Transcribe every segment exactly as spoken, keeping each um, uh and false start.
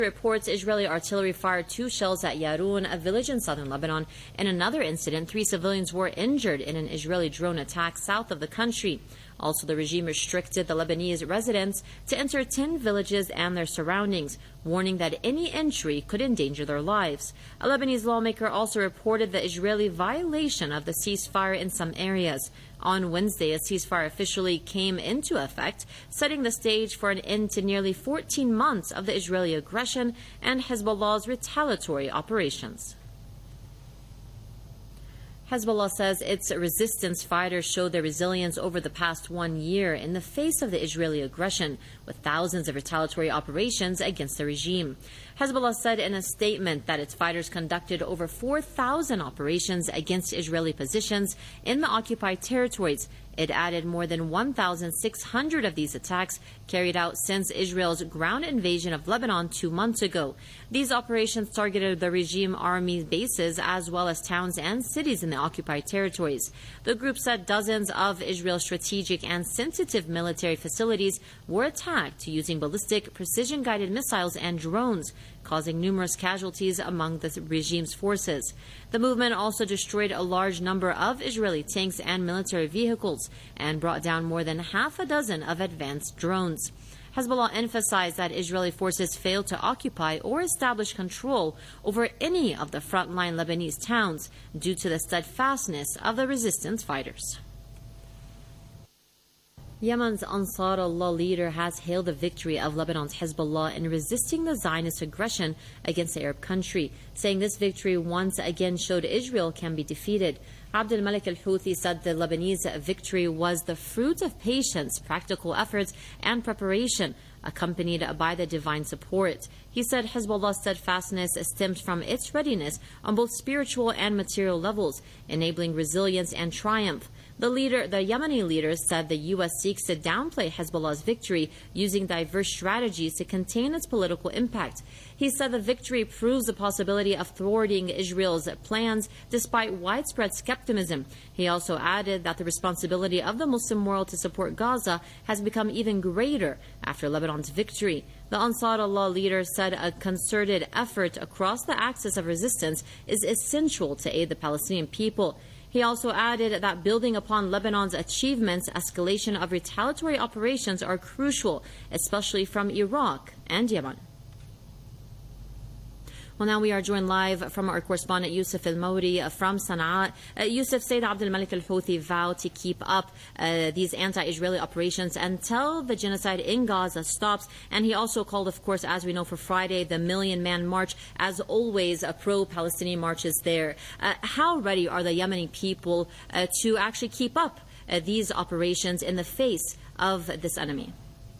Reports Israeli artillery fired two shells at Yarun, a village in southern Lebanon. In another incident, three civilians were injured in an Israeli drone attack south of the country. Also, the regime restricted the Lebanese residents to enter ten villages and their surroundings, warning that any entry could endanger their lives. A Lebanese lawmaker also reported the Israeli violation of the ceasefire in some areas. On Wednesday, a ceasefire officially came into effect, setting the stage for an end to nearly fourteen months of the Israeli aggression and Hezbollah's retaliatory operations. Hezbollah says its resistance fighters showed their resilience over the past one year in the face of the Israeli aggression, with thousands of retaliatory operations against the regime. Hezbollah said in a statement that its fighters conducted over four thousand operations against Israeli positions in the occupied territories. It added more than one thousand six hundred of these attacks carried out since Israel's ground invasion of Lebanon two months ago. These operations targeted the regime army bases as well as towns and cities in the occupied territories. The group said dozens of Israel's strategic and sensitive military facilities were attacked using ballistic, precision-guided missiles and drones, causing numerous casualties among the regime's forces. The movement also destroyed a large number of Israeli tanks and military vehicles and brought down more than half a dozen of advanced drones. Hezbollah emphasized that Israeli forces failed to occupy or establish control over any of the frontline Lebanese towns due to the steadfastness of the resistance fighters. Yemen's Ansar Allah leader has hailed the victory of Lebanon's Hezbollah in resisting the Zionist aggression against the Arab country, saying this victory once again showed Israel can be defeated. Abdul Malik al-Houthi said the Lebanese victory was the fruit of patience, practical efforts, and preparation, accompanied by the divine support. He said Hezbollah's steadfastness stemmed from its readiness on both spiritual and material levels, enabling resilience and triumph. The leader, the Yemeni leader, said the U S seeks to downplay Hezbollah's victory using diverse strategies to contain its political impact. He said the victory proves the possibility of thwarting Israel's plans despite widespread skepticism. He also added that the responsibility of the Muslim world to support Gaza has become even greater after Lebanon's victory. The Ansar Allah leader said a concerted effort across the axis of resistance is essential to aid the Palestinian people. He also added that building upon Lebanon's achievements, escalation of retaliatory operations are crucial, especially from Iraq and Yemen. Well, now we are joined live from our correspondent Yusuf Al-Mawri from Sana'a. Uh, Yusuf, Sayyid Abdul Malik al-Houthi vowed to keep up uh, these anti-Israeli operations until the genocide in Gaza stops. And he also called, of course, as we know, for Friday, the Million Man March. As always, uh, pro-Palestinian marches there. Uh, how ready are the Yemeni people uh, to actually keep up uh, these operations in the face of this enemy?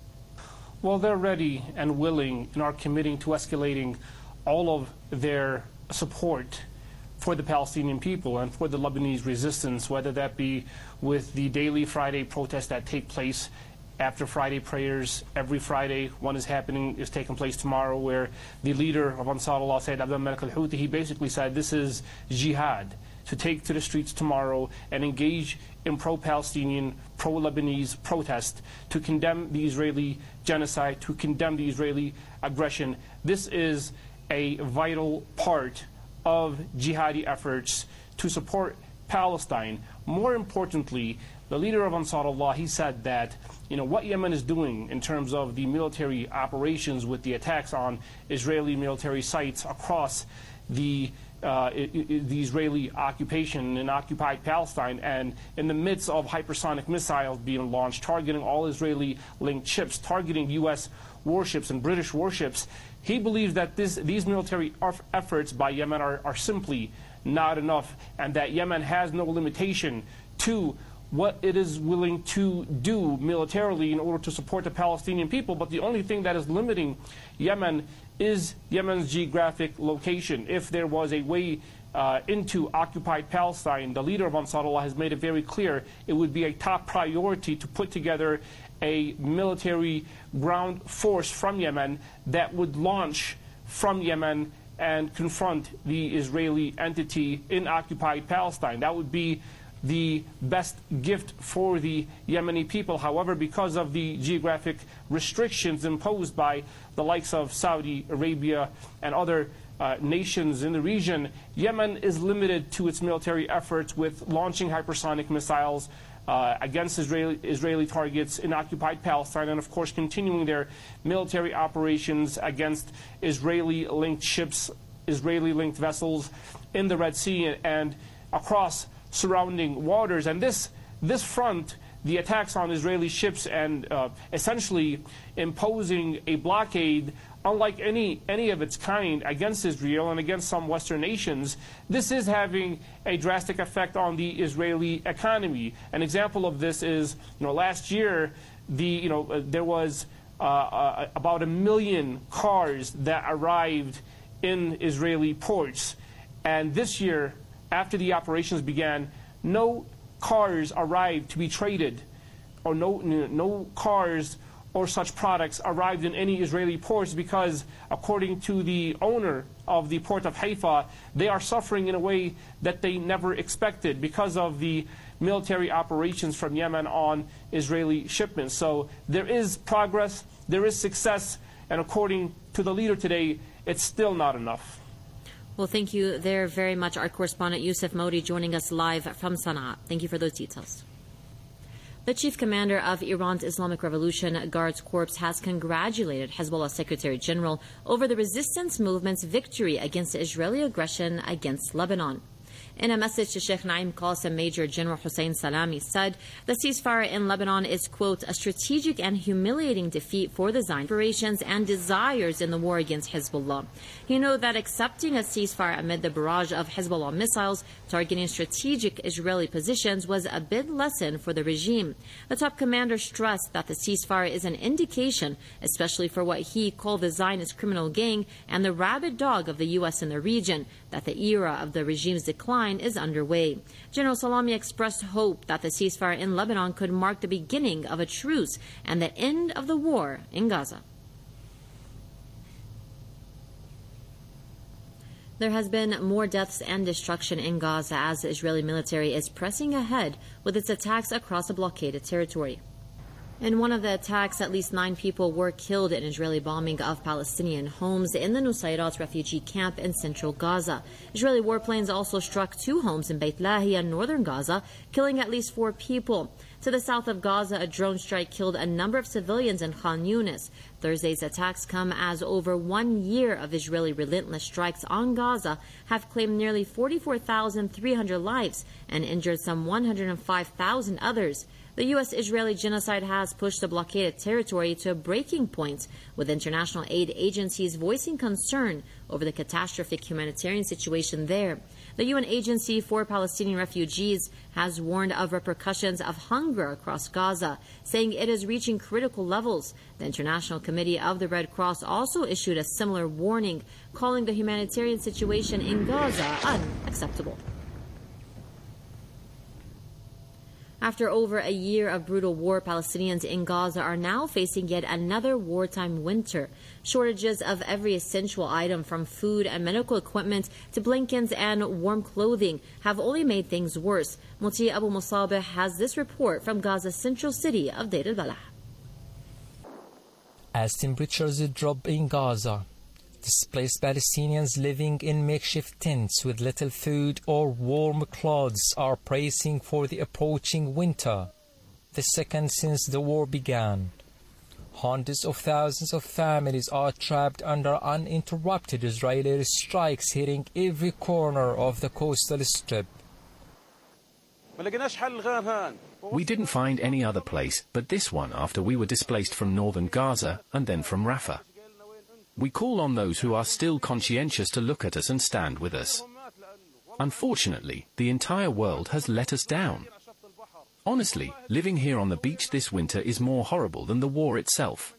Well, they're ready and willing and are committing to escalating all of their support for the Palestinian people and for the Lebanese resistance, whether that be with the daily Friday protests that take place after Friday prayers every Friday. One is happening, is taking place tomorrow, where the leader of Ansar Allah, Sayyid Abdul Malik al-Houthi, he basically said this is jihad, to take to the streets tomorrow and engage in pro-Palestinian, pro-Lebanese protest to condemn the Israeli genocide, to condemn the Israeli aggression. This is a vital part of jihadi efforts to support Palestine. More importantly, the leader of Ansar Allah, he said that, you know, what Yemen is doing in terms of the military operations with the attacks on Israeli military sites across the Uh, it, it, the Israeli occupation in occupied Palestine, and in the midst of hypersonic missiles being launched, targeting all Israeli-linked ships, targeting U S warships and British warships, he believes that this, these military efforts by Yemen are, are simply not enough, and that Yemen has no limitation to what it is willing to do militarily in order to support the Palestinian people. But the only thing that is limiting Yemen is Yemen's geographic location. If there was a way uh, into occupied Palestine, the leader of Ansar Allah has made it very clear it would be a top priority to put together a military ground force from Yemen that would launch from Yemen and confront the Israeli entity in occupied Palestine. That would be the best gift for the Yemeni people. However, because of the geographic restrictions imposed by the likes of Saudi Arabia and other uh, nations in the region, Yemen is limited to its military efforts with launching hypersonic missiles uh, against Israeli, Israeli targets in occupied Palestine, and of course continuing their military operations against Israeli-linked ships, Israeli-linked vessels in the Red Sea and across surrounding waters. And this this front, the attacks on Israeli ships and uh, essentially imposing a blockade unlike any any of its kind against Israel and against some Western nations, this is having a drastic effect on the Israeli economy. An example of this is, you know, last year the you know uh, there was uh, uh, about a million cars that arrived in Israeli ports, and this year, after the operations began, no cars arrived to be traded, or no, no cars or such products arrived in any Israeli ports because, according to the owner of the port of Haifa, they are suffering in a way that they never expected because of the military operations from Yemen on Israeli shipments. So there is progress, there is success, and according to the leader today, it's still not enough. Well, thank you there very much, our correspondent Yusuf Modi, joining us live from Sana'a. Thank you for those details. The chief commander of Iran's Islamic Revolution Guards Corps has congratulated Hezbollah Secretary General over the resistance movement's victory against Israeli aggression against Lebanon. In a message to Sheikh Naim Qasim, Major General Hussein Salami said the ceasefire in Lebanon is, quote, a strategic and humiliating defeat for the Zionist aspirations and desires in the war against Hezbollah. He noted that accepting a ceasefire amid the barrage of Hezbollah missiles targeting strategic Israeli positions was a big lesson for the regime. The top commander stressed that the ceasefire is an indication, especially for what he called the Zionist criminal gang and the rabid dog of the U S in the region, that the era of the regime's decline is underway. General Salami expressed hope that the ceasefire in Lebanon could mark the beginning of a truce and the end of the war in Gaza. There has been more deaths and destruction in Gaza as the Israeli military is pressing ahead with its attacks across the blockaded territory. In one of the attacks, at least nine people were killed in Israeli bombing of Palestinian homes in the Nusayrat refugee camp in central Gaza. Israeli warplanes also struck two homes in Beit Lahia, northern Gaza, killing at least four people. To the south of Gaza, a drone strike killed a number of civilians in Khan Yunis. Thursday's attacks come as over one year of Israeli relentless strikes on Gaza have claimed nearly forty-four thousand three hundred lives and injured some one hundred five thousand others. The U S-Israeli genocide has pushed the blockaded territory to a breaking point, with international aid agencies voicing concern over the catastrophic humanitarian situation there. The U N Agency for Palestinian Refugees has warned of repercussions of hunger across Gaza, saying it is reaching critical levels. The International Committee of the Red Cross also issued a similar warning, calling the humanitarian situation in Gaza unacceptable. After over a year of brutal war, Palestinians in Gaza are now facing yet another wartime winter. Shortages of every essential item from food and medical equipment to blankets and warm clothing have only made things worse. Muti Abu Musabeh has this report from Gaza's central city of Deir al-Balah. As temperatures drop in Gaza, displaced Palestinians living in makeshift tents with little food or warm clothes are bracing for the approaching winter, the second since the war began. Hundreds of thousands of families are trapped under uninterrupted Israeli strikes hitting every corner of the coastal strip. We didn't find any other place but this one after we were displaced from northern Gaza and then from Rafah. We call on those who are still conscientious to look at us and stand with us. Unfortunately, the entire world has let us down. Honestly, living here on the beach this winter is more horrible than the war itself.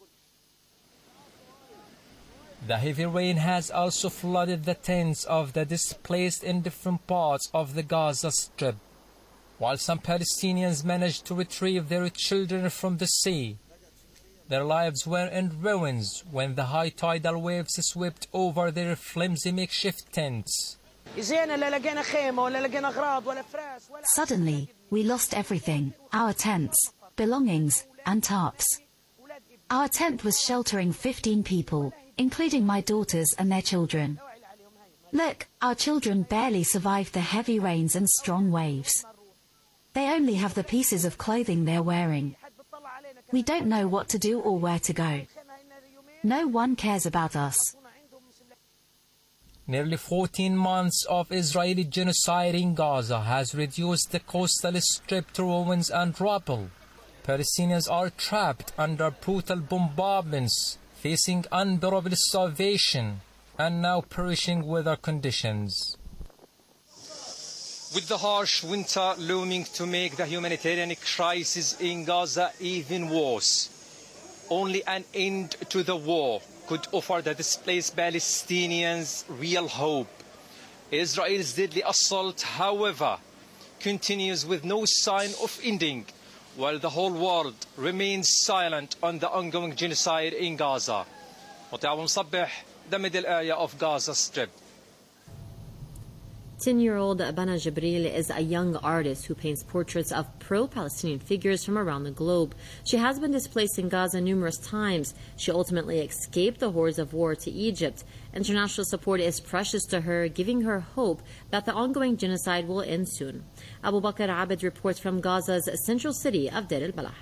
The heavy rain has also flooded the tents of the displaced in different parts of the Gaza Strip. While some Palestinians managed to retrieve their children from the sea, their lives were in ruins when the high tidal waves swept over their flimsy makeshift tents. Suddenly, we lost everything, our tents, belongings, and tarps. Our tent was sheltering fifteen people, including my daughters and their children. Look, our children barely survived the heavy rains and strong waves. They only have the pieces of clothing they're wearing. We don't know what to do or where to go. No one cares about us. Nearly fourteen months of Israeli genocide in Gaza has reduced the coastal strip to ruins and rubble. Palestinians are trapped under brutal bombardments, facing unbearable starvation, and now perishing weather conditions. With the harsh winter looming to make the humanitarian crisis in Gaza even worse, only an end to the war could offer the displaced Palestinians real hope. Israel's deadly assault, however, continues with no sign of ending, while the whole world remains silent on the ongoing genocide in Gaza. Mutawam Sabbih, the middle area of Gaza Strip. ten-year-old Bana Jibril is a young artist who paints portraits of pro-Palestinian figures from around the globe. She has been displaced in Gaza numerous times. She ultimately escaped the horrors of war to Egypt. International support is precious to her, giving her hope that the ongoing genocide will end soon. Abu Bakr Abed reports from Gaza's central city of Deir el-Balah.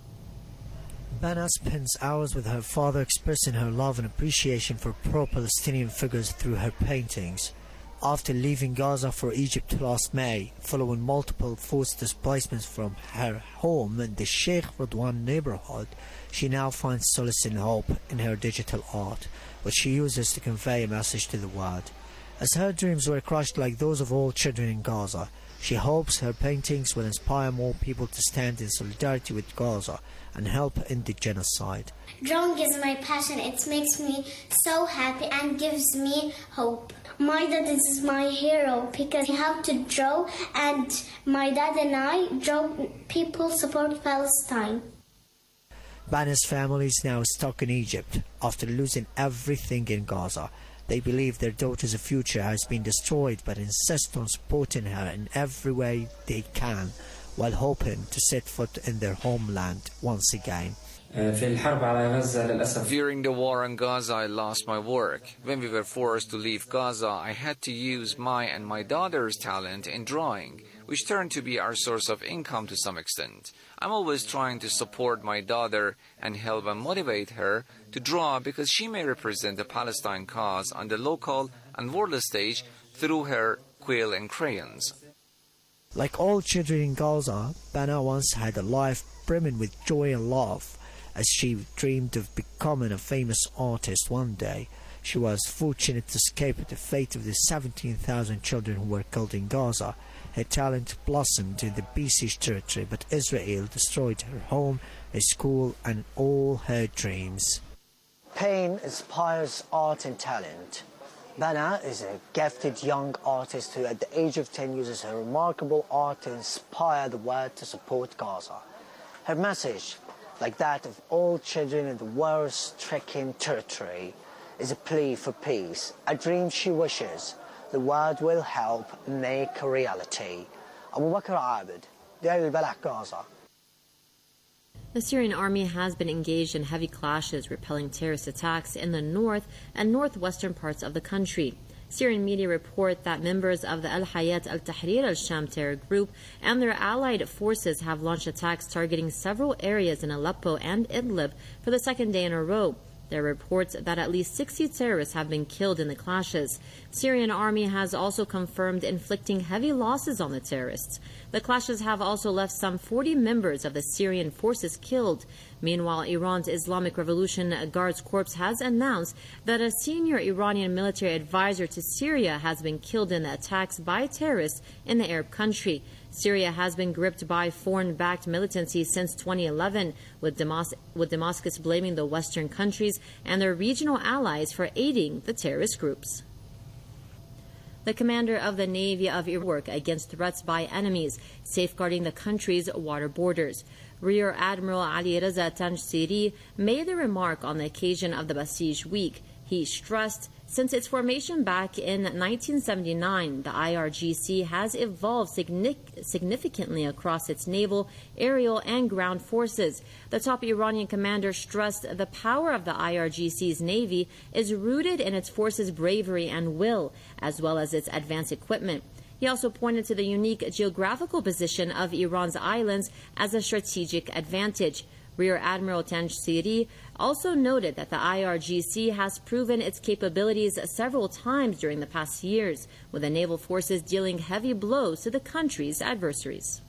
Bana spends hours with her father expressing her love and appreciation for pro-Palestinian figures through her paintings. After leaving Gaza for Egypt last May, following multiple forced displacements from her home in the Sheikh Radwan neighborhood, she now finds solace and hope in her digital art, which she uses to convey a message to the world. As her dreams were crushed like those of all children in Gaza, she hopes her paintings will inspire more people to stand in solidarity with Gaza and help in the genocide. Drawing is my passion. It makes me so happy and gives me hope. My dad is my hero because he helped to draw, and my dad and I draw people support Palestine. Bana's family is now stuck in Egypt after losing everything in Gaza. They believe their daughter's future has been destroyed, but insist on supporting her in every way they can, while hoping to set foot in their homeland once again. During the war in Gaza, I lost my work. When we were forced to leave Gaza, I had to use my and my daughter's talent in drawing, which turned to be our source of income to some extent. I'm always trying to support my daughter and help and motivate her to draw because she may represent the Palestine cause on the local and world stage through her quill and crayons. Like all children in Gaza, Bana once had a life brimming with joy and love. As she dreamed of becoming a famous artist one day, she was fortunate to escape the fate of the seventeen thousand children who were killed in Gaza. Her talent blossomed in the besieged territory, but Israel destroyed her home, her school, and all her dreams. Pain inspires art and talent. Bana is a gifted young artist who at the age of ten uses her remarkable art to inspire the world to support Gaza. Her message, like that of all children in the war-stricken territory, is a plea for peace, a dream she wishes the world will help make a reality. Abu Bakr Abed, Deir el-Balah, Gaza. The Syrian army has been engaged in heavy clashes, repelling terrorist attacks in the north and northwestern parts of the country. Syrian media report that members of the Al-Hayat al-Tahrir al-Sham terror group and their allied forces have launched attacks targeting several areas in Aleppo and Idlib for the second day in a row. There are reports that at least sixty terrorists have been killed in the clashes. Syrian army has also confirmed inflicting heavy losses on the terrorists. The clashes have also left some forty members of the Syrian forces killed. Meanwhile, Iran's Islamic Revolution Guards Corps has announced that a senior Iranian military advisor to Syria has been killed in the attacks by terrorists in the Arab country. Syria has been gripped by foreign-backed militancy since twenty eleven, with, Damas- with Damascus blaming the Western countries and their regional allies for aiding the terrorist groups. The commander of the Navy of Iran work against threats by enemies, safeguarding the country's water borders. Rear Admiral Ali Reza Tanjsiri made the remark on the occasion of the Basij Week. He stressed Since its formation back in nineteen seventy-nine, the I R G C has evolved significantly across its naval, aerial, and ground forces. The top Iranian commander stressed the power of the I R G C's navy is rooted in its forces' bravery and will, as well as its advanced equipment. He also pointed to the unique geographical position of Iran's islands as a strategic advantage. Rear Admiral Tanshiri also noted that the I R G C has proven its capabilities several times during the past years, with the naval forces dealing heavy blows to the country's adversaries.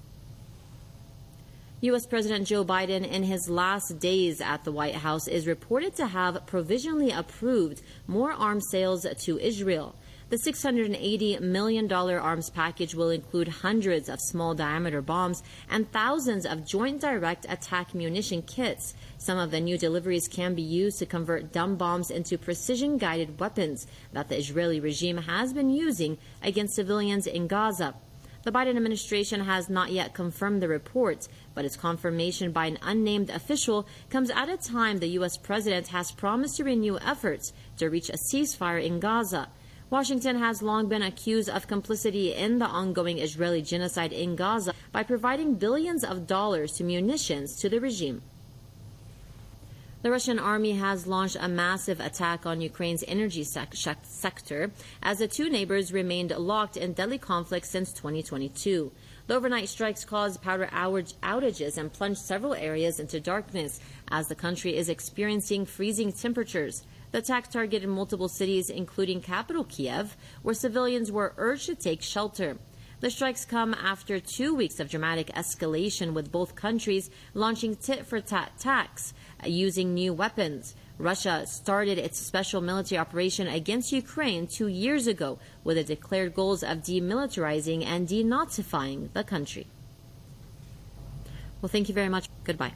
U S President Joe Biden, in his last days at the White House, is reported to have provisionally approved more arms sales to Israel. The six hundred eighty million dollars arms package will include hundreds of small-diameter bombs and thousands of joint direct attack munition kits. Some of the new deliveries can be used to convert dumb bombs into precision-guided weapons that the Israeli regime has been using against civilians in Gaza. The Biden administration has not yet confirmed the reports, but its confirmation by an unnamed official comes at a time the U S president has promised to renew efforts to reach a ceasefire in Gaza. Washington has long been accused of complicity in the ongoing Israeli genocide in Gaza by providing billions of dollars to munitions to the regime. The Russian army has launched a massive attack on Ukraine's energy sec- sector as the two neighbors remained locked in deadly conflict since twenty twenty-two. The overnight strikes caused power outages and plunged several areas into darkness as the country is experiencing freezing temperatures. The attack targeted multiple cities, including capital Kiev, where civilians were urged to take shelter. The strikes come after two weeks of dramatic escalation, with both countries launching tit-for-tat attacks using new weapons. Russia started its special military operation against Ukraine two years ago with the declared goals of demilitarizing and denazifying the country. Well, thank you very much. Goodbye.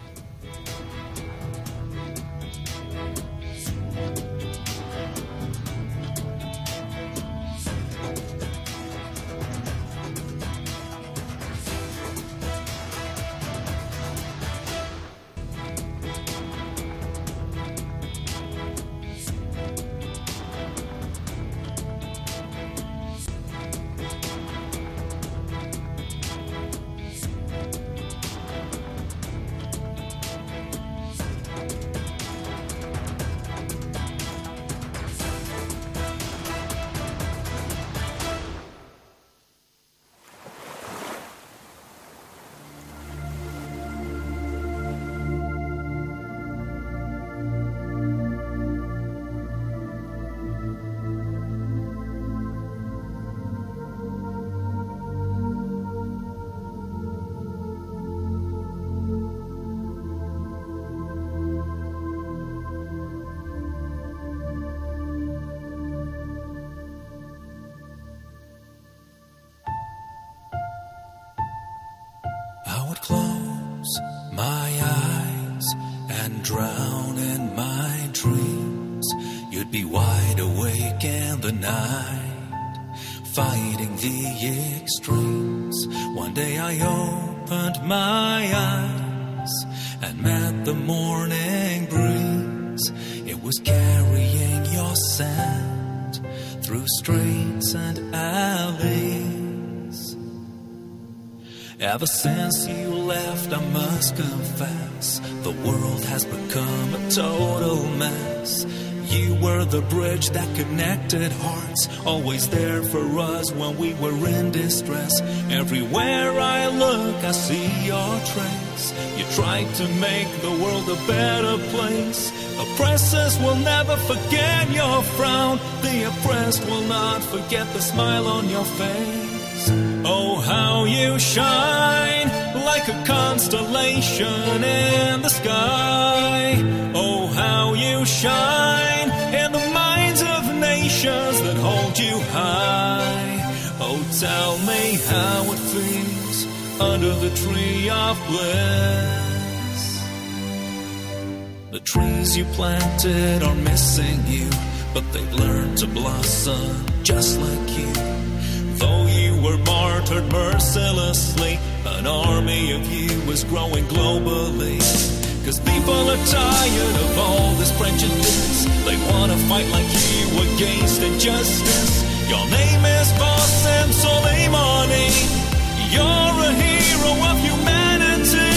I would close my eyes and drown in my dreams. You'd be wide awake in the night, fighting the extremes. One day I opened my eyes and met the morning breeze. It was carrying your scent through streets and alleys. Ever since you left, I must confess, the world has become a total mess. You were the bridge that connected hearts, always there for us when we were in distress. Everywhere I look, I see your trace. You tried to make the world a better place. Oppressors will never forget your frown. The oppressed will not forget the smile on your face. Oh, how you shine like a constellation in the sky. Oh, how you shine in the minds of nations that hold you high. Oh, tell me how it feels under the tree of bliss. The trees you planted are missing you, but they've learned to blossom just like you. Though you were martyred mercilessly, an army of you is growing globally. Cause people are tired of all this prejudice. They wanna fight like you against injustice. Your name is Qasem Soleimani. You're a hero of humanity.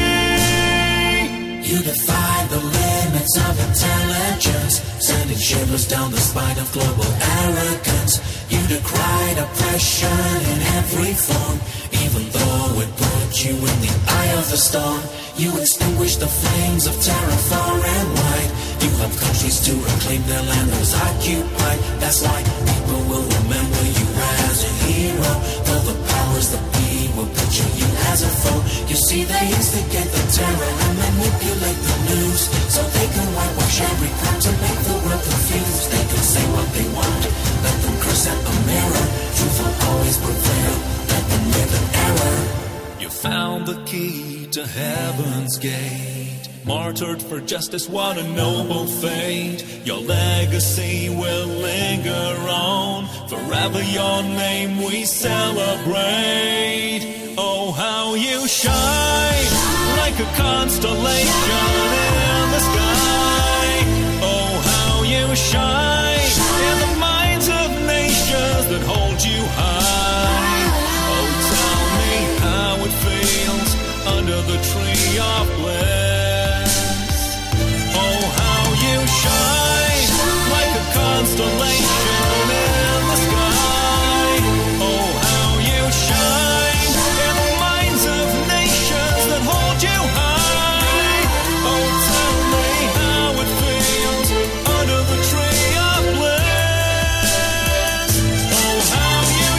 You defy the limits of intelligence, sending shivers down the spine of global arrogance. You decried oppression in every form, even though it put you in the eye of the storm. You extinguished the flames of terror far and wide. You helped countries to reclaim their land that was occupied. That's why people will remember you as a hero. Though the powers that be will picture you as a foe. You see, they instigate the terror and manipulate the news, so they can whitewash every crime to make the world confused. They can say what they want, let them curse at the mirror. Truth will always prevail, let them live in error. You found the key to heaven's gate, martyred for justice, what a noble fate. Your legacy will linger on, forever your name we celebrate. Oh, how you shine like a constellation in the sky. Oh, how you shine in the minds of nations that hold you high. Oh, tell me how it feels under the tree of bliss. Oh, how you shine like a constellation in the sky. Oh, how you shine in the minds of nations that hold you high. Oh, tell me how it feels under the tree of bliss. Oh, how you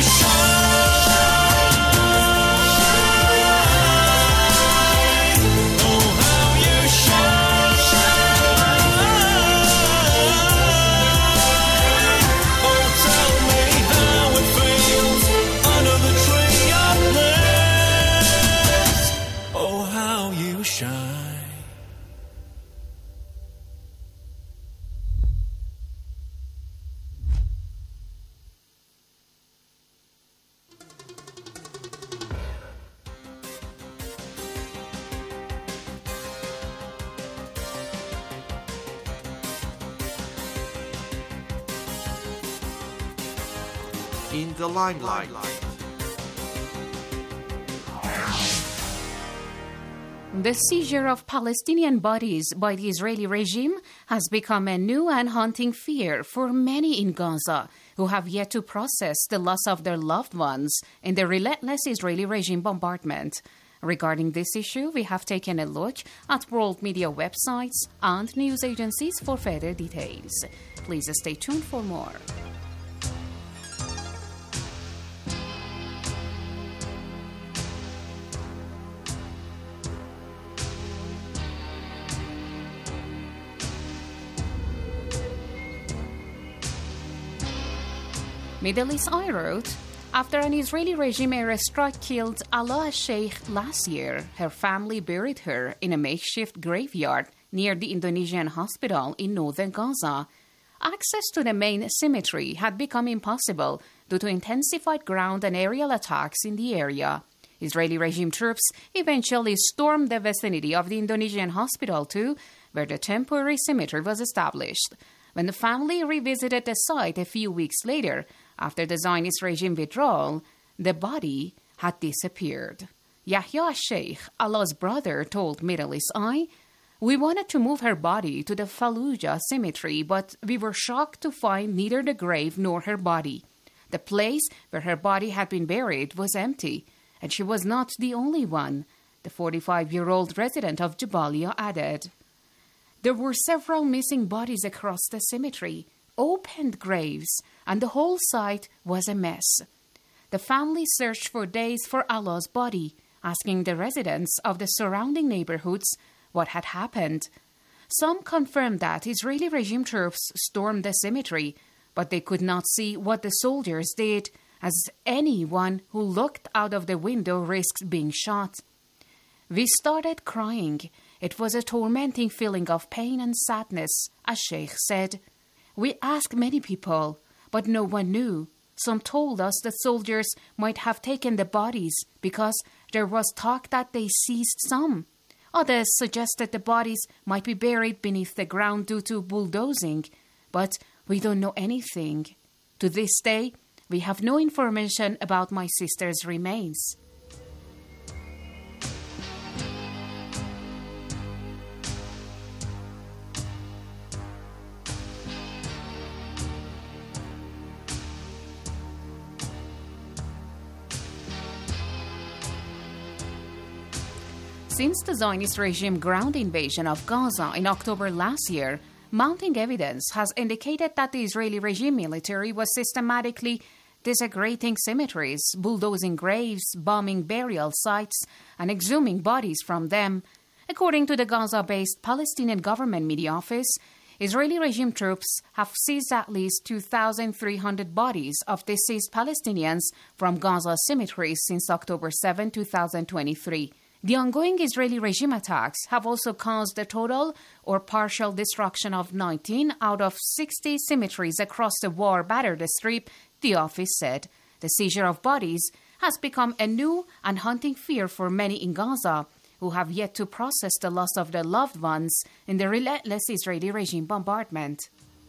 shine. Oh, how you shine. Oh, tell me how it feels under the tree of bliss. Oh, how you shine. In the limelight. The seizure of Palestinian bodies by the Israeli regime has become a new and haunting fear for many in Gaza who have yet to process the loss of their loved ones in the relentless Israeli regime bombardment. Regarding this issue, we have taken a look at world media websites and news agencies for further details. Please stay tuned for more. Middle East Eye wrote, after an Israeli regime airstrike killed Alaa Sheikh last year, her family buried her in a makeshift graveyard near the Indonesian hospital in northern Gaza. Access to the main cemetery had become impossible due to intensified ground and aerial attacks in the area. Israeli regime troops eventually stormed the vicinity of the Indonesian hospital too, where the temporary cemetery was established. When the family revisited the site a few weeks later, after the Zionist regime withdrawal, the body had disappeared. Yahya Sheikh, Alaa's brother, told Middle East Eye, "We wanted to move her body to the Fallujah cemetery, but we were shocked to find neither the grave nor her body. The place where her body had been buried was empty, and she was not the only one," the forty-five-year-old resident of Jabalia added. There were several missing bodies across the cemetery, opened graves, and the whole site was a mess. The family searched for days for Alaa's body, asking the residents of the surrounding neighborhoods what had happened. Some confirmed that Israeli regime troops stormed the cemetery, but they could not see what the soldiers did, as anyone who looked out of the window risks being shot. "We started crying. It was a tormenting feeling of pain and sadness," as Sheikh said. "We asked many people, but no one knew. Some told us that soldiers might have taken the bodies because there was talk that they seized some. Others suggested the bodies might be buried beneath the ground due to bulldozing. But We don't know anything. To this day, we have no information about my sister's remains. Since the Zionist regime ground invasion of Gaza in October last year, mounting evidence has indicated that the Israeli regime military was systematically desecrating cemeteries, bulldozing graves, bombing burial sites, and exhuming bodies from them. According to the Gaza-based Palestinian government media office, Israeli regime troops have seized at least two thousand three hundred bodies of deceased Palestinians from Gaza cemeteries since October seventh, twenty twenty-three. The ongoing Israeli regime attacks have also caused the total or partial destruction of nineteen out of sixty cemeteries across the war-battered strip, the office said. The seizure of bodies has become a new and haunting fear for many in Gaza, who have yet to process the loss of their loved ones in the relentless Israeli regime bombardment.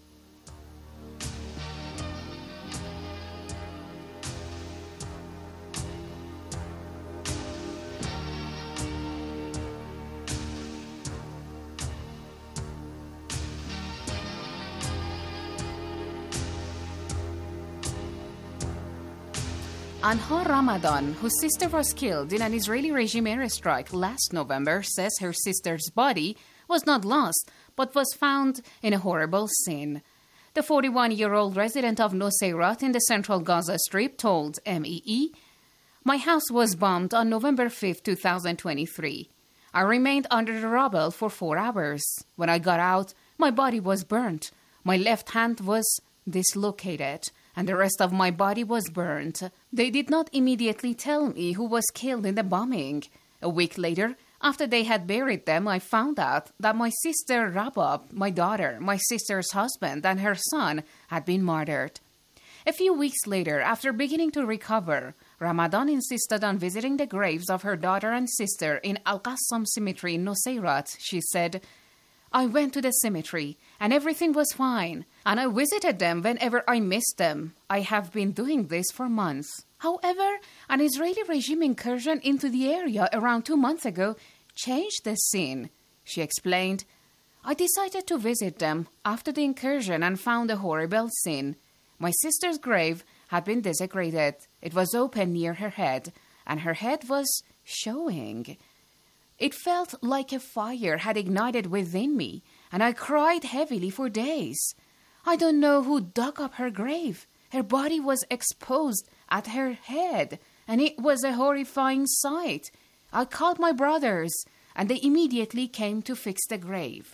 Anhar Ramadan, whose sister was killed in an Israeli regime airstrike last November, says her sister's body was not lost, but was found in a horrible scene. The forty-one-year-old resident of Nuseirat in the central Gaza Strip told M E E, "My house was bombed on November fifth, twenty twenty-three. I remained under the rubble for four hours. When I got out, my body was burnt. My left hand was dislocated, and the rest of my body was burnt. They did not immediately tell me who was killed in the bombing. A week later, after they had buried them, I found out that my sister Rabab, my daughter, my sister's husband, and her son had been murdered." A few weeks later, after beginning to recover, Ramadan insisted on visiting the graves of her daughter and sister in Al-Qassam Cemetery in Nuseirat. She said, "I went to the cemetery, and everything was fine, and I visited them whenever I missed them. I have been doing this for months. However, an Israeli regime incursion into the area around two months ago changed the scene." She explained, "I decided to visit them after the incursion and found a horrible scene. My sister's grave had been desecrated. It was open near her head, and her head was showing. It felt like a fire had ignited within me, and I cried heavily for days. I don't know who dug up her grave. Her body was exposed at her head, and it was a horrifying sight. I called my brothers, and they immediately came to fix the grave."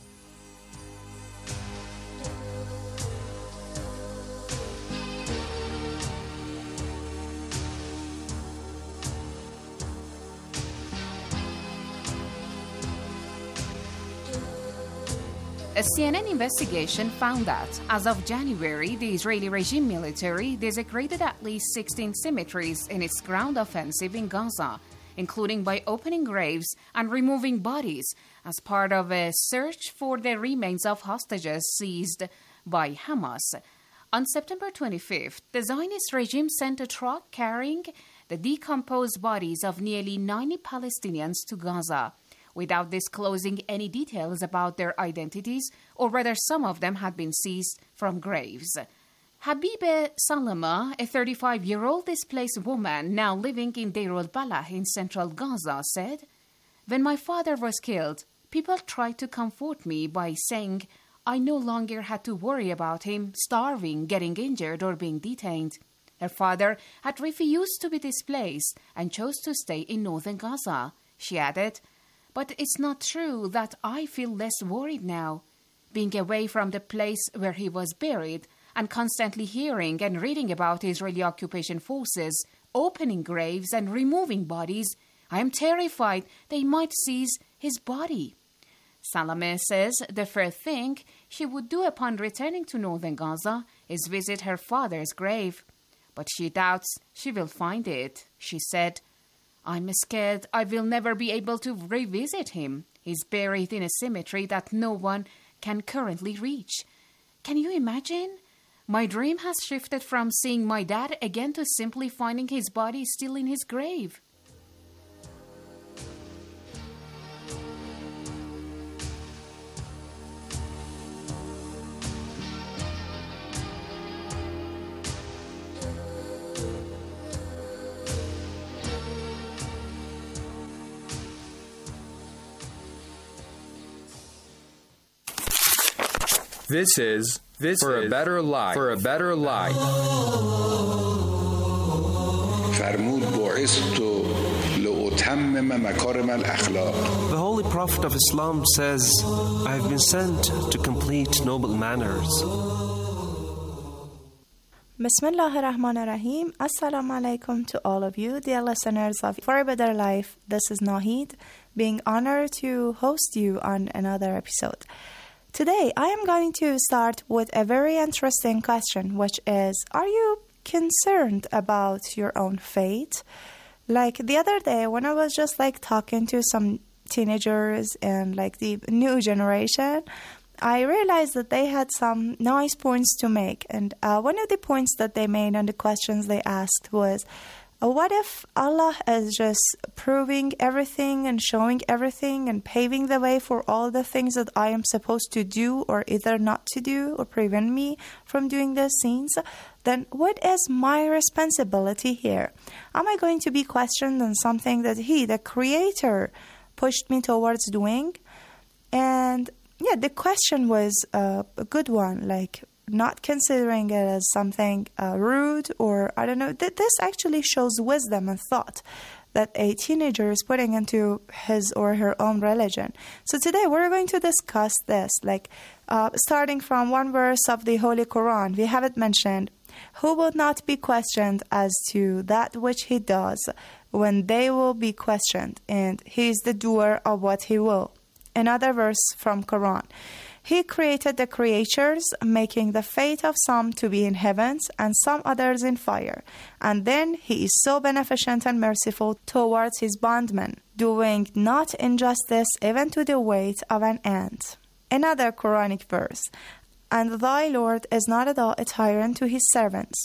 A C N N investigation found that, as of January, the Israeli regime military desecrated at least sixteen cemeteries in its ground offensive in Gaza, including by opening graves and removing bodies as part of a search for the remains of hostages seized by Hamas. On September twenty-fifth, the Zionist regime sent a truck carrying the decomposed bodies of nearly ninety Palestinians to Gaza, without disclosing any details about their identities or whether some of them had been seized from graves. Habibe Salama, a thirty-five-year-old displaced woman now living in Deir al-Balah in central Gaza, said, "When my father was killed, people tried to comfort me by saying I no longer had to worry about him starving, getting injured, or being detained. Her father had refused to be displaced and chose to stay in northern Gaza." She added, "But it's not true that I feel less worried now. Being away from the place where he was buried and constantly hearing and reading about Israeli occupation forces opening graves and removing bodies, I am terrified they might seize his body." Salame says the first thing she would do upon returning to northern Gaza is visit her father's grave. But she doubts she will find it. She said, "I'm scared I will never be able to revisit him. He's buried in a cemetery that no one can currently reach. Can you imagine? My dream has shifted from seeing my dad again to simply finding his body still in his grave. This is this for is a better life. For a better life. فرمود بعثت لأتمم مكارم الأخلاق. The Holy Prophet of Islam says, I have been sent to complete noble manners. Bismillah ar-Rahman ar-Rahim. Assalamu alaikum to all of you, dear listeners of For a Better Life. This is Nahid, being honored to host you on another episode. Today, I am going to start with a very interesting question, which is, are you concerned about your own fate? Like the other day, when I was just like talking to some teenagers and like the new generation, I realized that they had some nice points to make. And uh, one of the points that they made on the questions they asked was, uh, what if Allah is just proving everything and showing everything and paving the way for all the things that I am supposed to do or either not to do or prevent me from doing these things? Then what is my responsibility here? Am I going to be questioned on something that He, the Creator, pushed me towards doing? And yeah, the question was uh, a good one, like not considering it as something uh, rude or, I don't know. Th- this actually shows wisdom and thought that a teenager is putting into his or her own religion. So today we're going to discuss this, like uh, starting from one verse of the Holy Quran. We have it mentioned, who will not be questioned as to that which he does when they will be questioned, and he is the doer of what he will. Another verse from Quran. He created the creatures, making the fate of some to be in heavens and some others in fire. And then he is so beneficent and merciful towards his bondmen, doing not injustice even to the weight of an ant. Another Quranic verse. And thy Lord is not at all a tyrant to his servants.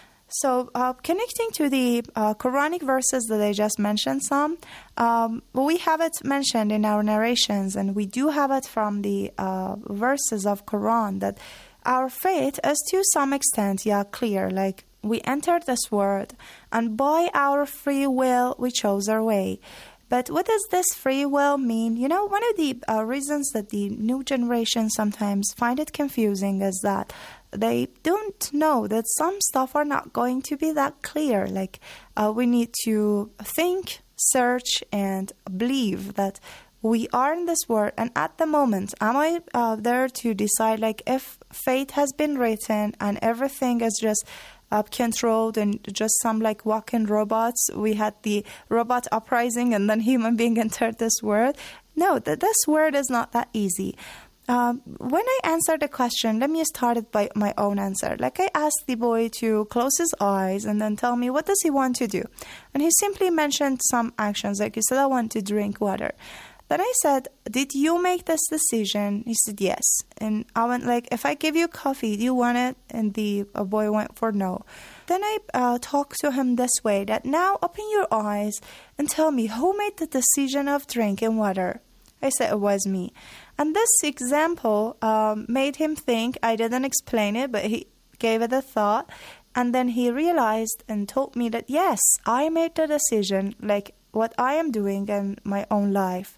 So, uh, connecting to the uh, Quranic verses that I just mentioned some, um, we have it mentioned in our narrations, and we do have it from the uh, verses of Quran, that our fate is to some extent, yeah, clear. Like, we entered this world, and by our free will, we chose our way. But what does this free will mean? You know, one of the uh, reasons that the new generation sometimes find it confusing is that they don't know that some stuff are not going to be that clear. Like, uh, we need to think, search, and believe that we are in this world. And at the moment, am I uh, there to decide, like, if fate has been written and everything is just uh, controlled and just some, like, walking robots? We had the robot uprising and then human being entered this world. No, th- this world is not that easy. Um, when I answered the question, let me start it by my own answer. Like, I asked the boy to close his eyes and then tell me, what does he want to do? And he simply mentioned some actions. Like, he said, I want to drink water. Then I said, did you make this decision? He said, yes. And I went like, if I give you coffee, do you want it? And the uh, boy went for no. Then I uh, talked to him this way, that now open your eyes and tell me, who made the decision of drinking water? I said, it was me. And this example um, made him think. I didn't explain it, but he gave it a thought. And then he realized and told me that, yes, I made the decision, like what I am doing in my own life.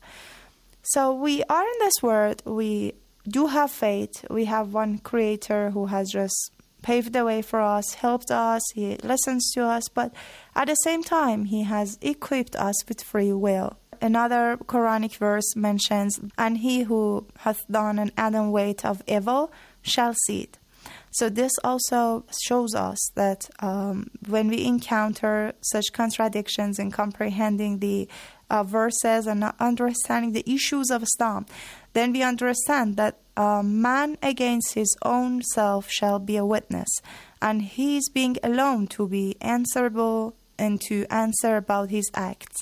So we are in this world. We do have faith. We have one Creator who has just paved the way for us, helped us. He listens to us. But at the same time, He has equipped us with free will. Another Quranic verse mentions, and he who hath done an atom weight of evil shall see it. So this also shows us that um, when we encounter such contradictions in comprehending the uh, verses and not understanding the issues of Islam, then we understand that uh, man against his own self shall be a witness, and he is being alone to be answerable and to answer about his acts.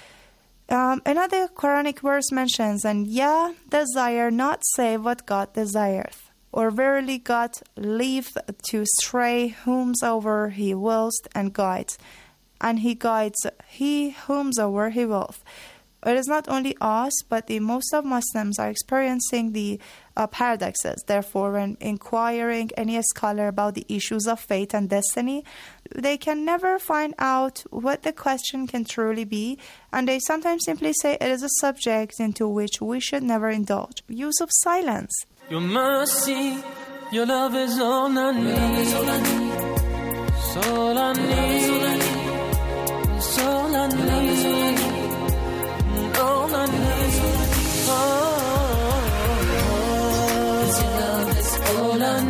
Um, another Quranic verse mentions, and Yah desire not save what God desireth. Or verily God leaveth to stray whomsoever he wills and guides, and he guides he whomsoever he willeth. It is not only us, but the most of Muslims are experiencing the uh, paradoxes. Therefore, when inquiring any scholar about the issues of fate and destiny, they can never find out what the question can truly be, and they sometimes simply say it is a subject into which we should never indulge. Use of silence. Your mercy, your love is all I need. It's all I need. It's all I need. All I need. Oh, your love is all I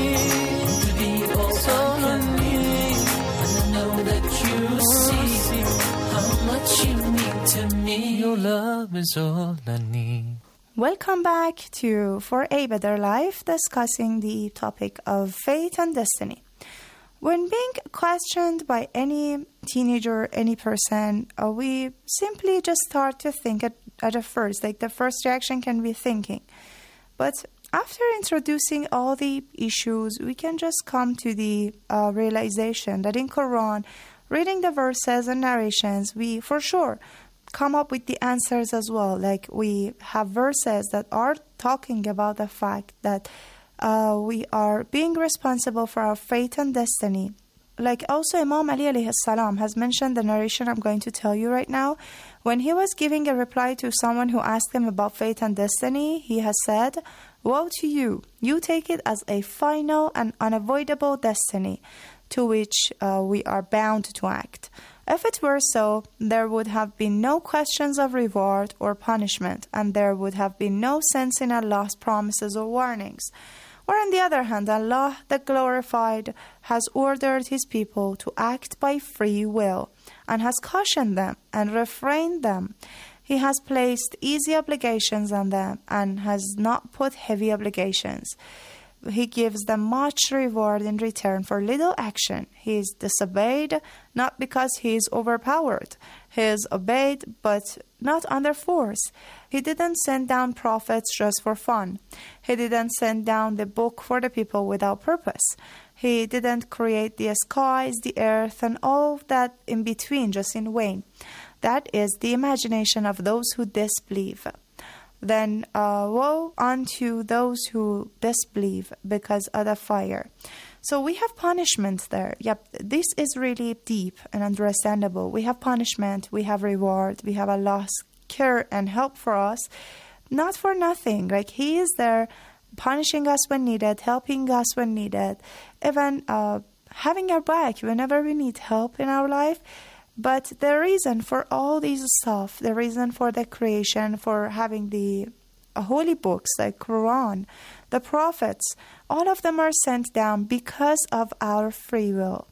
need. To be all I need. And I know that you see how much you mean to me. Your love is all I need. Welcome back to For a Better Life, discussing the topic of fate and destiny. When being questioned by any teenager, any person, uh, we simply just start to think at, at a first, like the first reaction can be thinking. But after introducing all the issues, we can just come to the uh, realization that in Quran, reading the verses and narrations, we for sure come up with the answers as well. Like we have verses that are talking about the fact that uh, we are being responsible for our fate and destiny. Like also Imam Ali alayhi salam has mentioned the narration I'm going to tell you right now. When he was giving a reply to someone who asked him about fate and destiny, he has said, "Woe to you, you take it as a final and unavoidable destiny to which uh, we are bound to act. If it were so, there would have been no questions of reward or punishment, and there would have been no sense in Allah's promises or warnings. Or on the other hand, Allah, the Glorified, has ordered His people to act by free will, and has cautioned them and refrained them. He has placed easy obligations on them, and has not put heavy obligations. He gives them much reward in return for little action. He is disobeyed, not because he is overpowered. He is obeyed, but not under force. He didn't send down prophets just for fun. He didn't send down the book for the people without purpose. He didn't create the skies, the earth, and all that in between just in vain. That is the imagination of those who disbelieve. Then uh, woe unto those who disbelieve because of the fire." So we have punishment there. Yep, this is really deep and understandable. We have punishment, we have reward, we have Allah's care and help for us, not for nothing. Like He is there punishing us when needed, helping us when needed, even uh, having our back whenever we need help in our life. But the reason for all these stuff, the reason for the creation, for having the uh, holy books like Quran, the prophets, all of them are sent down because of our free will.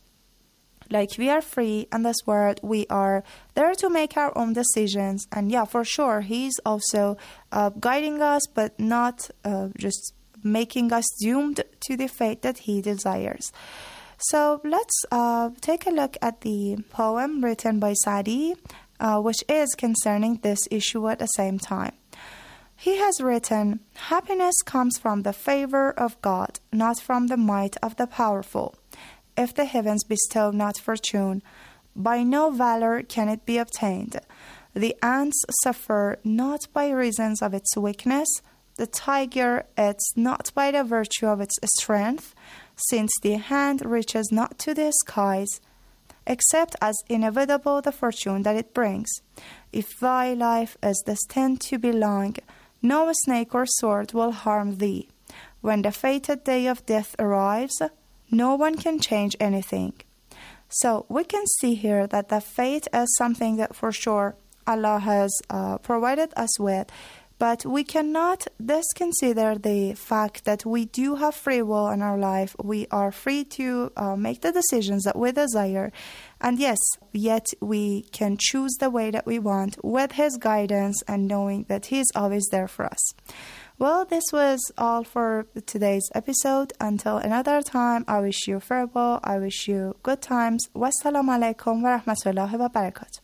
Like we are free in this world, we are there to make our own decisions. And yeah, for sure, He's also uh, guiding us, but not uh, just making us doomed to the fate that He desires. So let's uh, take a look at the poem written by Sadi, uh, which is concerning this issue at the same time. He has written, "Happiness comes from the favor of God, not from the might of the powerful. If the heavens bestow not fortune, by no valor can it be obtained. The ants suffer not by reasons of its weakness, the tiger eats not by the virtue of its strength, since the hand reaches not to the skies, except as inevitable the fortune that it brings. If thy life is destined to be long, no snake or sword will harm thee. When the fated day of death arrives, no one can change anything." So we can see here that the fate is something that for sure Allah has uh, provided us with. But we cannot disconsider the fact that we do have free will in our life. We are free to uh, make the decisions that we desire. And yes, yet we can choose the way that we want with His guidance and knowing that He is always there for us. Well, this was all for today's episode. Until another time, I wish you farewell. I wish you good times. Wassalamu alaikum wa rahmatullahi wa barakatuh.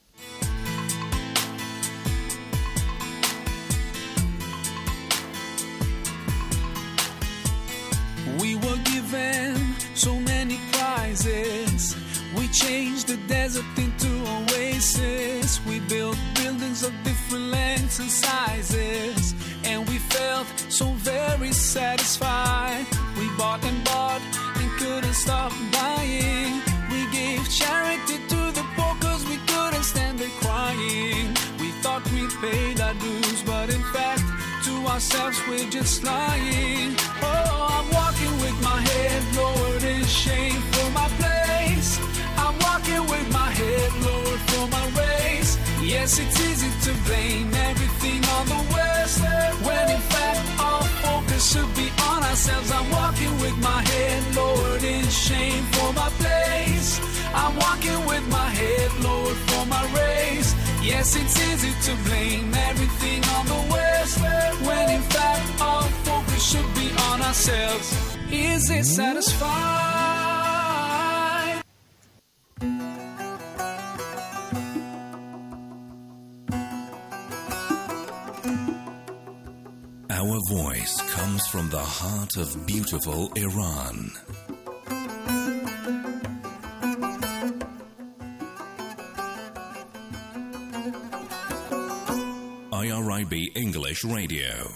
rises. We changed the desert into oasis. We built buildings of different lengths and sizes, and we felt so very satisfied. We bought and bought and couldn't stop buying. We gave charity to the poor cause we couldn't stand the crying. We thought we'd paid our dues, but in fact to ourselves we're just lying. Oh, I'm walking with my head lowered in shame for my place. I'm walking with my head lowered for my race. Yes, it's easy to blame everything on the West, when in fact our focus should be on ourselves. I'm walking with my head lowered in shame for my place. I'm walking with my head lowered for my race. Yes, it's easy to blame everything on the West, when in fact our focus should be on ourselves. Is it satisfied? Our voice comes from the heart of beautiful Iran. I R I B English Radio.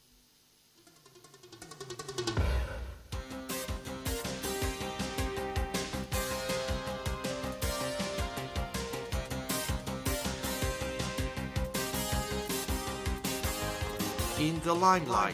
In the limelight.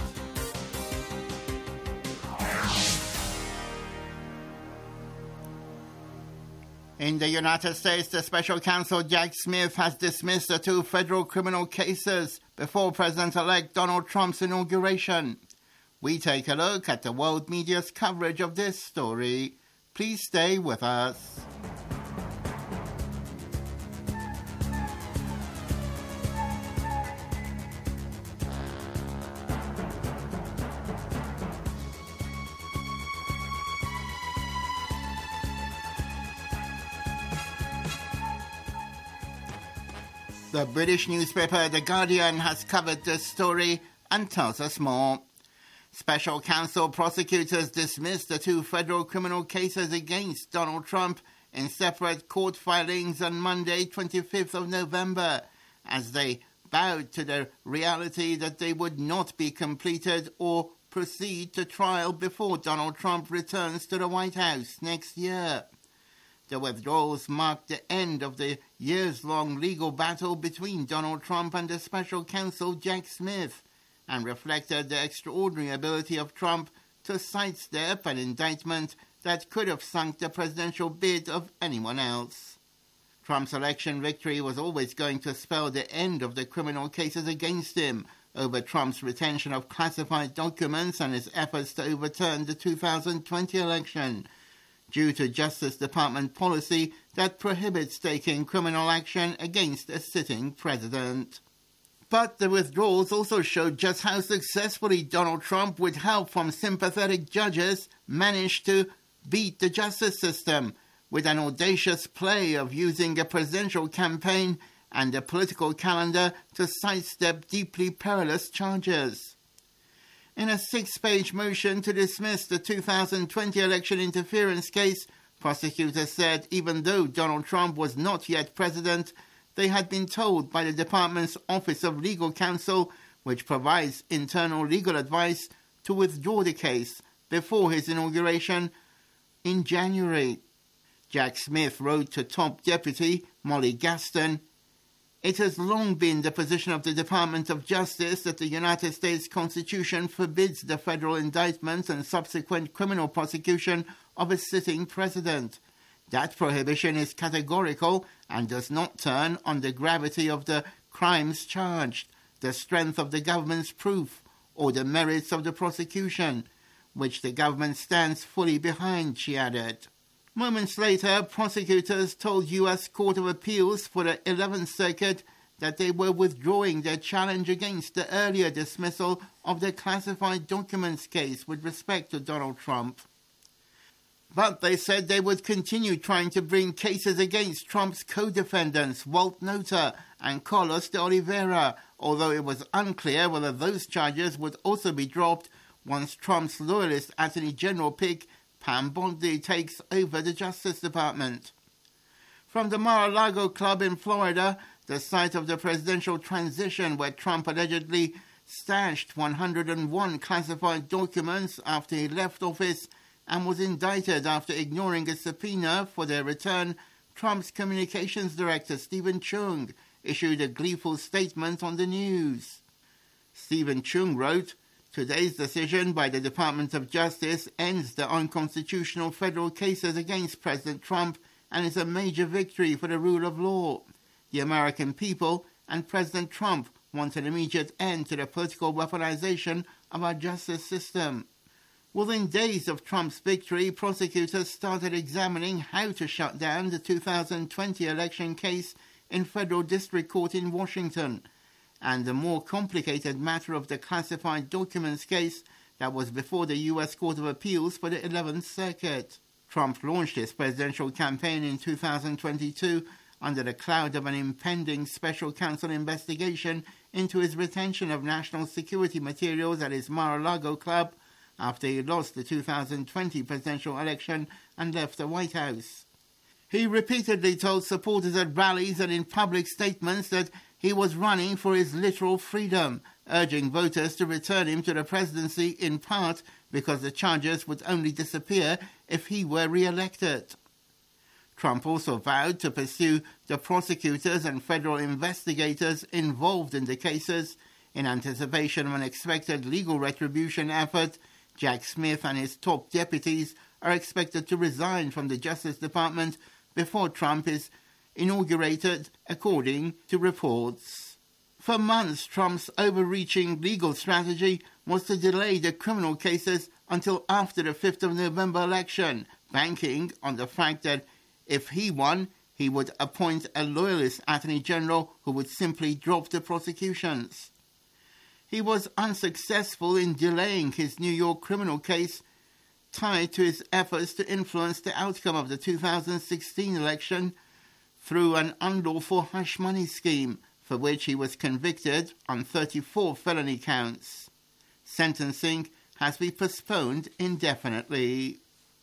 In the United States, the special counsel Jack Smith has dismissed the two federal criminal cases before President-elect Donald Trump's inauguration. We take a look at the world media's coverage of this story. Please stay with us. The British newspaper The Guardian has covered this story and tells us more. Special counsel prosecutors dismissed the two federal criminal cases against Donald Trump in separate court filings on Monday, twenty-fifth of November, as they bowed to the reality that they would not be completed or proceed to trial before Donald Trump returns to the White House next year. The withdrawals marked the end of the years-long legal battle between Donald Trump and the special counsel Jack Smith, and reflected the extraordinary ability of Trump to sidestep an indictment that could have sunk the presidential bid of anyone else. Trump's election victory was always going to spell the end of the criminal cases against him over Trump's retention of classified documents and his efforts to overturn the two thousand twenty election, due to Justice Department policy that prohibits taking criminal action against a sitting president. But the withdrawals also showed just how successfully Donald Trump, with help from sympathetic judges, managed to beat the justice system with an audacious play of using a presidential campaign and a political calendar to sidestep deeply perilous charges. In a six-page motion to dismiss the two thousand twenty election interference case, prosecutors said even though Donald Trump was not yet president, they had been told by the department's Office of Legal Counsel, which provides internal legal advice, to withdraw the case before his inauguration in January. Jack Smith wrote to top deputy Molly Gaston, "It has long been the position of the Department of Justice that the United States Constitution forbids the federal indictment and subsequent criminal prosecution of a sitting president. That prohibition is categorical and does not turn on the gravity of the crimes charged, the strength of the government's proof, or the merits of the prosecution, which the government stands fully behind," she added. Moments later, prosecutors told U S Court of Appeals for the eleventh Circuit that they were withdrawing their challenge against the earlier dismissal of the classified documents case with respect to Donald Trump. But they said they would continue trying to bring cases against Trump's co-defendants, Walt Nauta and Carlos de Oliveira, although it was unclear whether those charges would also be dropped once Trump's loyalist Attorney General pick Pam Bondi takes over the Justice Department. From the Mar-a-Lago club in Florida, the site of the presidential transition where Trump allegedly stashed one hundred one classified documents after he left office and was indicted after ignoring a subpoena for their return, Trump's communications director, Stephen Chung, issued a gleeful statement on the news. Stephen Chung wrote, "Today's decision by the Department of Justice ends the unconstitutional federal cases against President Trump and is a major victory for the rule of law. The American people and President Trump want an immediate end to the political weaponization of our justice system." Within days of Trump's victory, prosecutors started examining how to shut down the two thousand twenty election case in federal district court in Washington, and the more complicated matter of the classified documents case that was before the U S Court of Appeals for the eleventh Circuit. Trump launched his presidential campaign in two thousand twenty-two under the cloud of an impending special counsel investigation into his retention of national security materials at his Mar-a-Lago club after he lost the two thousand twenty presidential election and left the White House. He repeatedly told supporters at rallies and in public statements that he was running for his literal freedom, urging voters to return him to the presidency in part because the charges would only disappear if he were re-elected. Trump also vowed to pursue the prosecutors and federal investigators involved in the cases. In anticipation of an expected legal retribution effort, Jack Smith and his top deputies are expected to resign from the Justice Department before Trump is inaugurated, according to reports. For months, Trump's overreaching legal strategy was to delay the criminal cases until after the fifth of November election, banking on the fact that if he won, he would appoint a loyalist attorney general who would simply drop the prosecutions. He was unsuccessful in delaying his New York criminal case, tied to his efforts to influence the outcome of the two thousand sixteen election through an unlawful hush money scheme, for which he was convicted on thirty-four felony counts. Sentencing has been postponed indefinitely.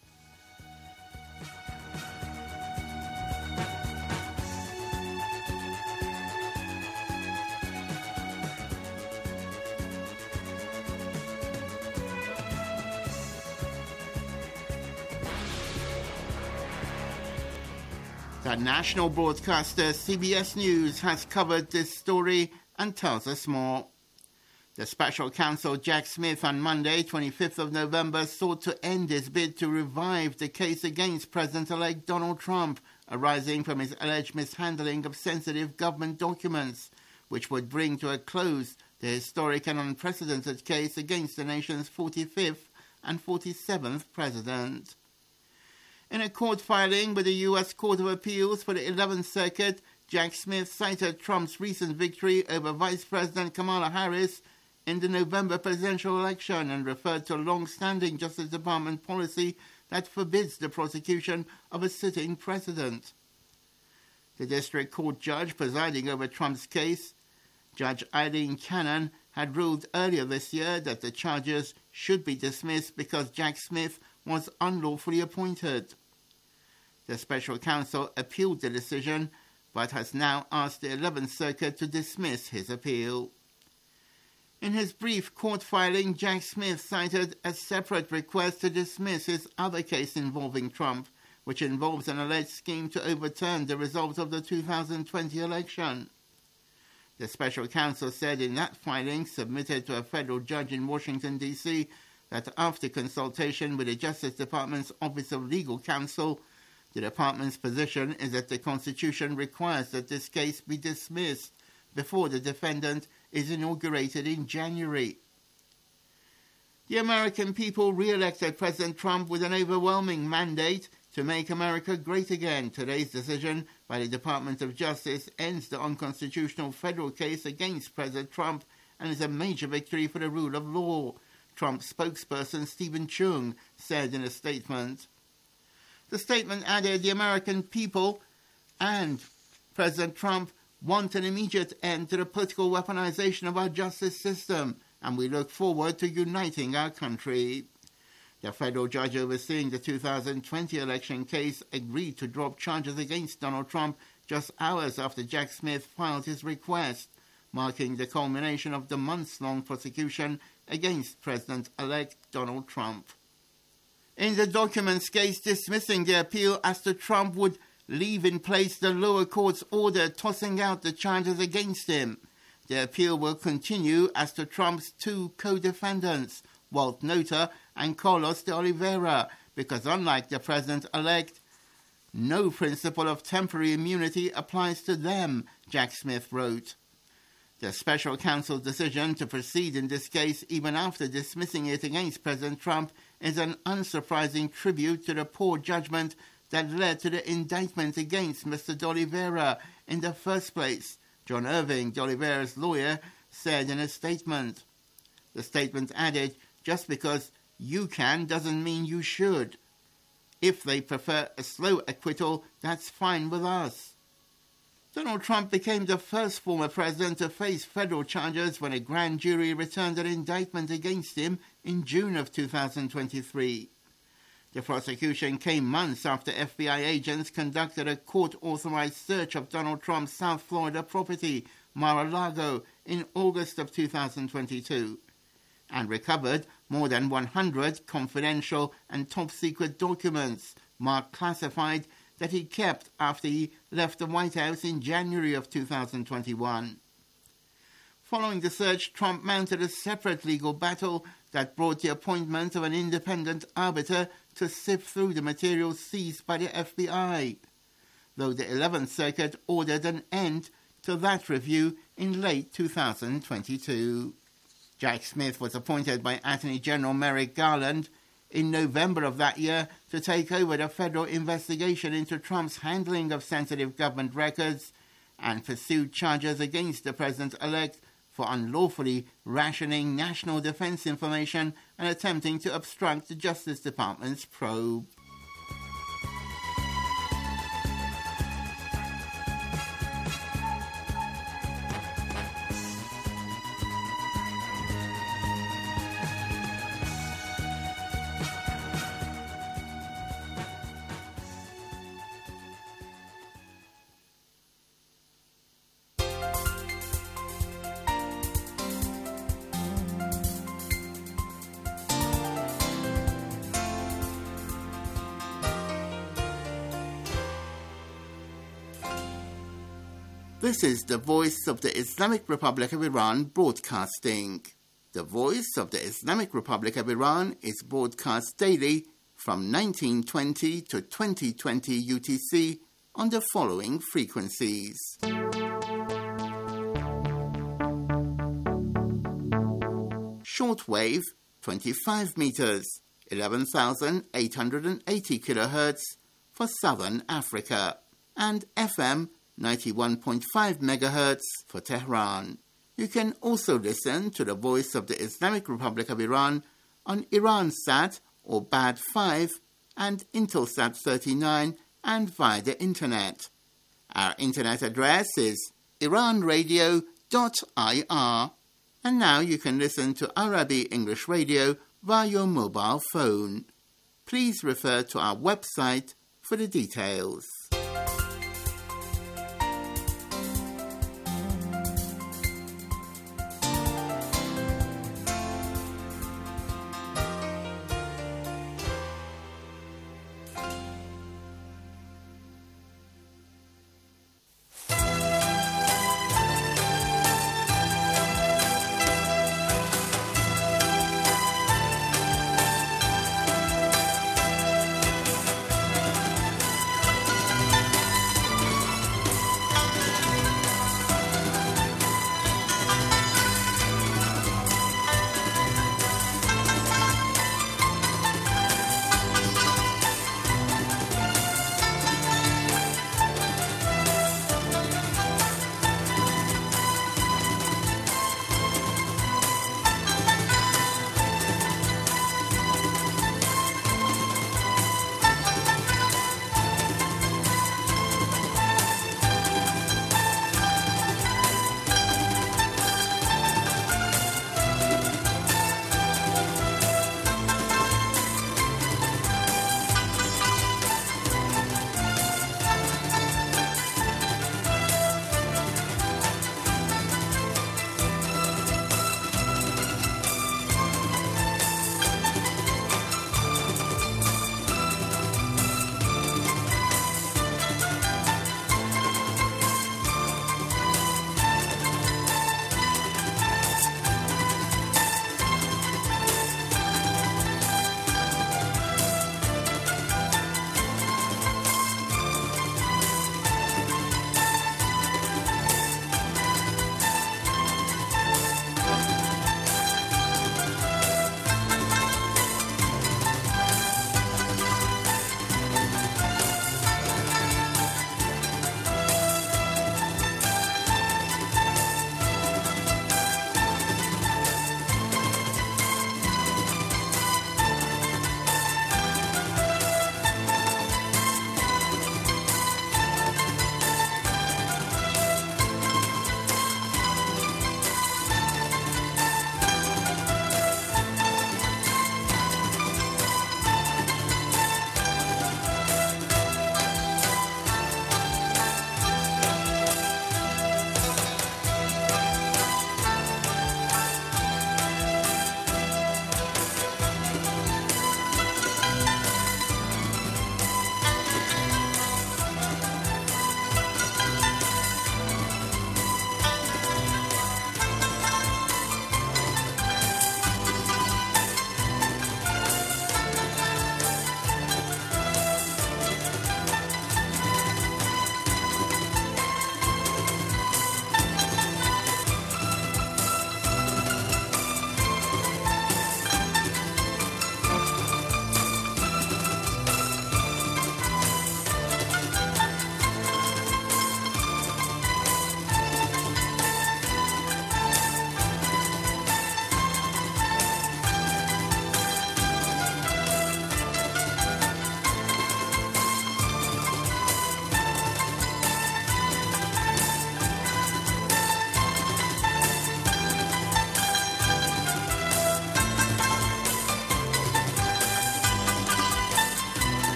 The national broadcaster C B S News has covered this story and tells us more. The special counsel Jack Smith on Monday, twenty-fifth of November, sought to end his bid to revive the case against President-elect Donald Trump, arising from his alleged mishandling of sensitive government documents, which would bring to a close the historic and unprecedented case against the nation's forty-fifth and forty-seventh president. In a court filing with the U S Court of Appeals for the eleventh Circuit, Jack Smith cited Trump's recent victory over Vice President Kamala Harris in the November presidential election and referred to a long-standing Justice Department policy that forbids the prosecution of a sitting president. The district court judge presiding over Trump's case, Judge Eileen Cannon, had ruled earlier this year that the charges should be dismissed because Jack Smith was unlawfully appointed. The special counsel appealed the decision, but has now asked the eleventh Circuit to dismiss his appeal. In his brief court filing, Jack Smith cited a separate request to dismiss his other case involving Trump, which involves an alleged scheme to overturn the result of the two thousand twenty election. The special counsel said in that filing, submitted to a federal judge in Washington, D C, that after consultation with the Justice Department's Office of Legal Counsel, the department's position is that the Constitution requires that this case be dismissed before the defendant is inaugurated in January. The American people re-elected President Trump with an overwhelming mandate to make America great again. Today's decision by the Department of Justice ends the unconstitutional federal case against President Trump and is a major victory for the rule of law, Trump's spokesperson Stephen Chung said in a statement. The statement added, the American people and President Trump want an immediate end to the political weaponization of our justice system, and we look forward to uniting our country. The federal judge overseeing the two thousand twenty election case agreed to drop charges against Donald Trump just hours after Jack Smith filed his request, marking the culmination of the months-long prosecution against President-elect Donald Trump. In the documents case dismissing the appeal as to Trump would leave in place the lower court's order tossing out the charges against him. The appeal will continue as to Trump's two co-defendants, Walt Nauta and Carlos de Oliveira, because unlike the president-elect, no principle of temporary immunity applies to them, Jack Smith wrote. The special counsel's decision to proceed in this case even after dismissing it against President Trump is an unsurprising tribute to the poor judgment that led to the indictment against Mister de Oliveira in the first place, John Irving, de Oliveira's lawyer, said in a statement. The statement added, just because you can doesn't mean you should. If they prefer a slow acquittal, that's fine with us. Donald Trump became the first former president to face federal charges when a grand jury returned an indictment against him in June of two thousand twenty-three. The prosecution came months after F B I agents conducted a court-authorized search of Donald Trump's South Florida property, Mar-a-Lago, in August of two thousand twenty-two, and recovered more than one hundred confidential and top-secret documents, marked classified, that he kept after he left the White House in January of two thousand twenty-one. Following the search, Trump mounted a separate legal battle that brought the appointment of an independent arbiter to sift through the materials seized by the F B I, though the eleventh Circuit ordered an end to that review in late two thousand twenty-two. Jack Smith was appointed by Attorney General Merrick Garland in November of that year to take over the federal investigation into Trump's handling of sensitive government records and pursued charges against the president-elect for unlawfully rationing national defense information and attempting to obstruct the Justice Department's probe. This is the Voice of the Islamic Republic of Iran broadcasting. The Voice of the Islamic Republic of Iran is broadcast daily from nineteen twenty to twenty twenty U T C on the following frequencies. Shortwave, twenty-five meters, eleven thousand eight hundred eighty kilohertz for Southern Africa, and F M ninety-one point five megahertz for Tehran. You can also listen to the Voice of the Islamic Republic of Iran on Iransat or B A D five and Intelsat thirty-nine and via the Internet. Our Internet address is iran radio dot I R. And now you can listen to Arabi English Radio via your mobile phone. Please refer to our website for the details.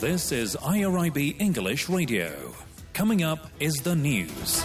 This is I R I B English Radio. Coming up is the news.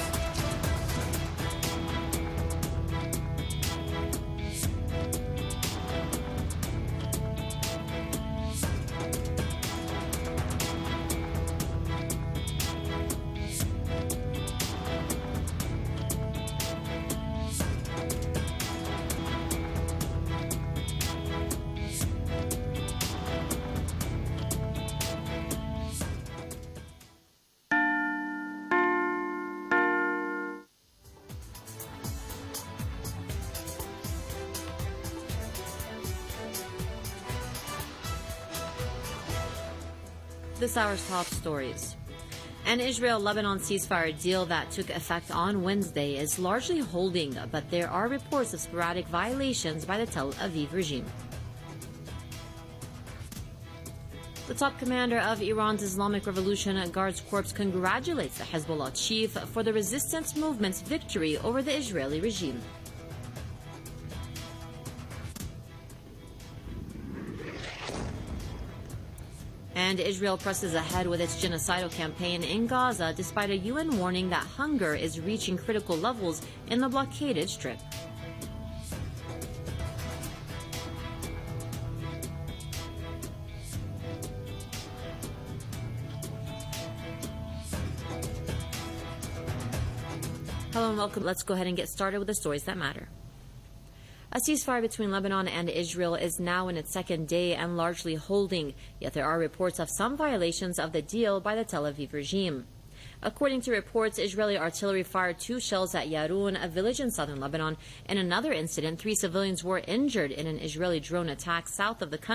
This hour's top stories. An Israel-Lebanon ceasefire deal that took effect on Wednesday is largely holding, but there are reports of sporadic violations by the Tel Aviv regime. The top commander of Iran's Islamic Revolution Guards Corps congratulates the Hezbollah chief for the resistance movement's victory over the Israeli regime. And Israel presses ahead with its genocidal campaign in Gaza despite a U N warning that hunger is reaching critical levels in the blockaded Strip. Hello and welcome. Let's go ahead and get started with the stories that matter. A ceasefire between Lebanon and Israel is now in its second day and largely holding, yet there are reports of some violations of the deal by the Tel Aviv regime. According to reports, Israeli artillery fired two shells at Yarun, a village in southern Lebanon. In another incident, three civilians were injured in an Israeli drone attack south of the country.